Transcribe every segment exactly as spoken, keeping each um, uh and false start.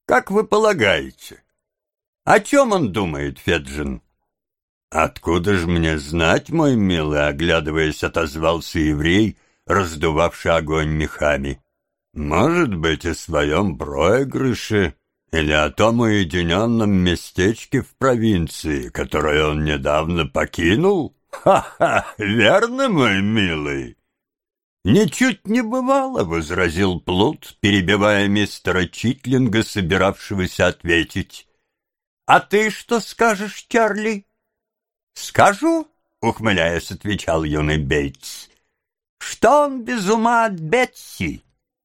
Как вы полагаете, о чем он думает, Феджин? Откуда ж мне знать, мой милый, оглядываясь, отозвался еврей, раздувавший огонь мехами. Может быть, о своем проигрыше или о том уединенном местечке в провинции, которое он недавно покинул? Ха-ха, верно, мой милый? «Ничуть не бывало», — возразил Плут, перебивая мистера Читлинга, собиравшегося ответить. «А ты что скажешь, Чарли?» «Скажу», — ухмыляясь, отвечал юный Бейтс, «что он без ума от Бетси.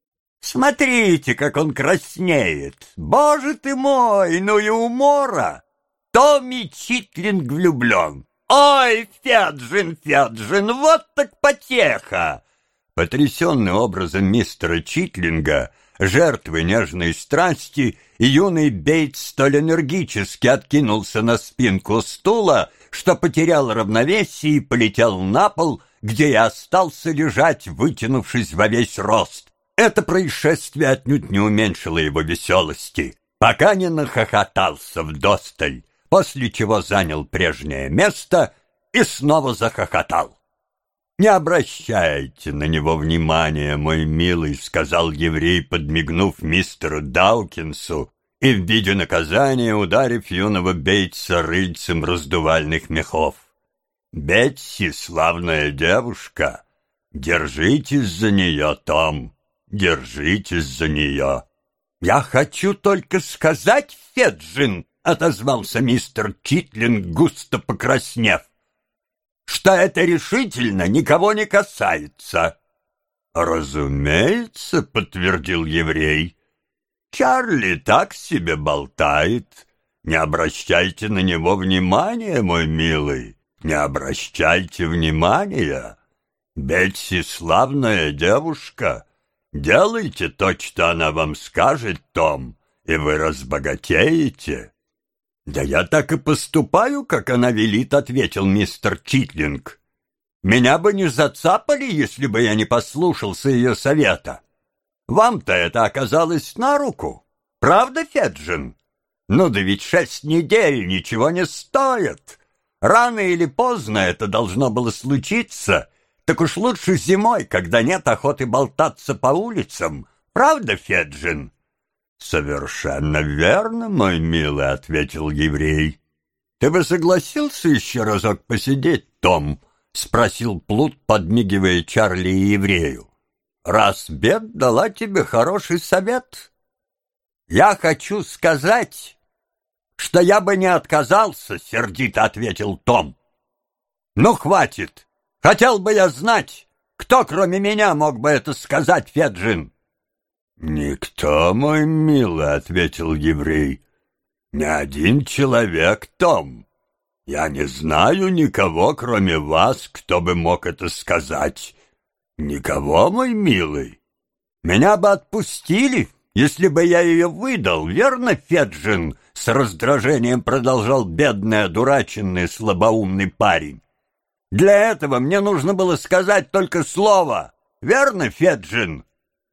Смотрите, как он краснеет! Боже ты мой, ну и умора! Томми Читлинг влюблен! Ой, Феджин, Феджин, вот так потеха!» Потрясенный образом мистера Читлинга, жертвы нежной страсти, юный Бейтс столь энергически откинулся на спинку стула, что потерял равновесие и полетел на пол, где и остался лежать, вытянувшись во весь рост. Это происшествие отнюдь не уменьшило его веселости, пока не нахохотался вдосталь, после чего занял прежнее место и снова захохотал. «Не обращайте на него внимания, мой милый», — сказал еврей, подмигнув мистеру Даукинсу и в виде наказания ударив юного Бейтса рыльцем раздувальных мехов. «Бетси — славная девушка. Держитесь за нее, Том, держитесь за нее». «Я хочу только сказать, Феджин», — отозвался мистер Читлинг, густо покраснев, «что это решительно никого не касается». «Разумеется», — подтвердил еврей. «Чарли так себе болтает. Не обращайте на него внимания, мой милый, не обращайте внимания. Бетси славная девушка. Делайте то, что она вам скажет, Том, и вы разбогатеете». «Да я так и поступаю, как она велит», — ответил мистер Читлинг. «Меня бы не зацапали, если бы я не послушался ее совета. Вам-то это оказалось на руку, правда, Феджин? Ну да ведь шесть недель ничего не стоят. Рано или поздно это должно было случиться, так уж лучше зимой, когда нет охоты болтаться по улицам, правда, Феджин?» «Совершенно верно, мой милый», — ответил еврей. «Ты бы согласился еще разок посидеть, Том?» — спросил Плут, подмигивая Чарли и еврею. «Раз Бет дала тебе хороший совет». «Я хочу сказать, что я бы не отказался», — сердито ответил Том. «Ну, хватит. Хотел бы я знать, кто кроме меня мог бы это сказать, Феджин?» «Никто, мой милый», — ответил еврей. «Ни один человек, Том. Я не знаю никого, кроме вас, кто бы мог это сказать. Никого, мой милый. Меня бы отпустили, если бы я ее выдал, верно, Феджин?» С раздражением продолжал бедный, одураченный, слабоумный парень. «Для этого мне нужно было сказать только слово, верно, Феджин?»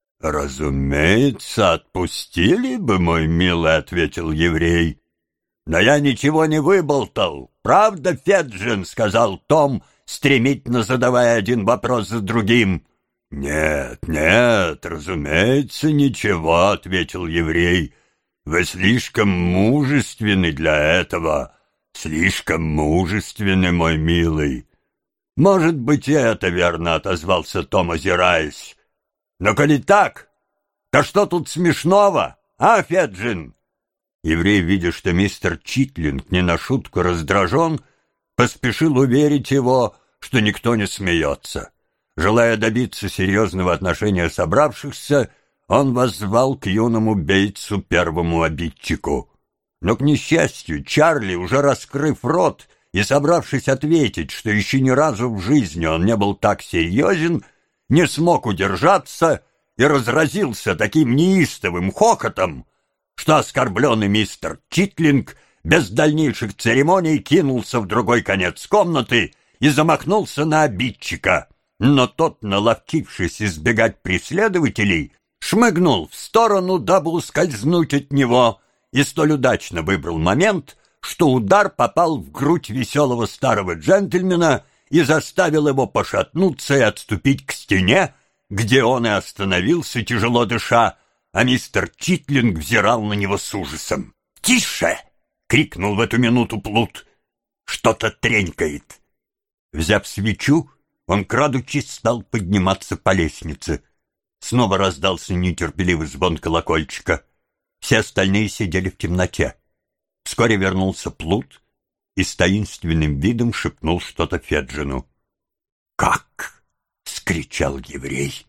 «Разумеется, отпустили бы, мой милый», — ответил еврей. «Но я ничего не выболтал, правда, Феджин?» — сказал Том, стремительно задавая один вопрос за другим. «Нет, нет, разумеется, ничего», — ответил еврей. «Вы слишком мужественны для этого, слишком мужественны, мой милый». «Может быть, и это верно», — отозвался Том, озираясь. «Но коли так, то что тут смешного, а, Феджин?» Еврей, видя, что мистер Читлинг не на шутку раздражен, поспешил уверить его, что никто не смеется. Желая добиться серьезного отношения собравшихся, он воззвал к юному Бейтсу, первому обидчику. Но, к несчастью, Чарли, уже раскрыв рот и собравшись ответить, что еще ни разу в жизни он не был так серьезен, не смог удержаться и разразился таким неистовым хохотом, что оскорбленный мистер Читлинг без дальнейших церемоний кинулся в другой конец комнаты и замахнулся на обидчика. Но тот, наловчившись избегать преследователей, шмыгнул в сторону, дабы ускользнуть от него, и столь удачно выбрал момент, что удар попал в грудь веселого старого джентльмена и заставил его пошатнуться и отступить к стене, где он и остановился, тяжело дыша, а мистер Читлинг взирал на него с ужасом. «Тише!» — крикнул в эту минуту Плут. «Что-то тренькает». Взяв свечу, он, крадучись, стал подниматься по лестнице. Снова раздался нетерпеливый звон колокольчика. Все остальные сидели в темноте. Вскоре вернулся Плут и с таинственным видом шепнул что-то Феджину. «Как?» — скричал еврей.